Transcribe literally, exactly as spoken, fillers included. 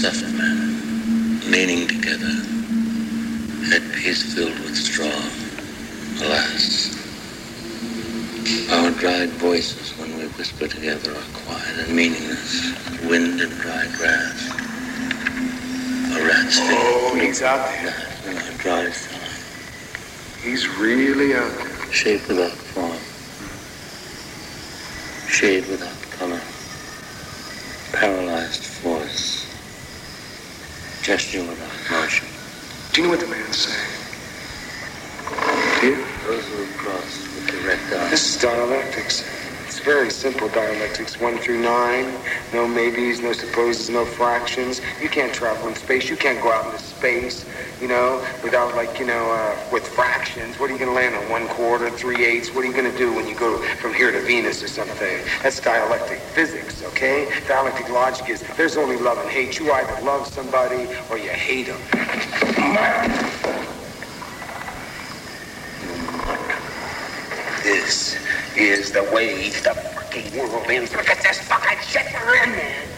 stuffed men, leaning together, headpiece filled with straw. Alas, our dried voices when we whisper together are quiet and meaningless. Wind and dry grass. A rat's feet. Oh, he's out there. In our dry side. He's really out there. Shape without form. Shade without color. Paralyzed force. Gesture without motion. Do you know what the man's saying? Do you? Those who have crossed with direct eye. This is dialectics. It's very simple dialectics. One through nine. No maybes, no supposes, no fractions. You can't travel in space. You can't go out into space, you know, without, like, you know, uh, with fractions. What are you going to land on? One quarter, three eighths? What are you going to do when you go from here to Venus or something? That's dialectic physics, okay? Dialectic logic is there's only love and hate. You either love somebody or you hate them. This is the way the fucking world ends. Look at this fucking shit we're in, man.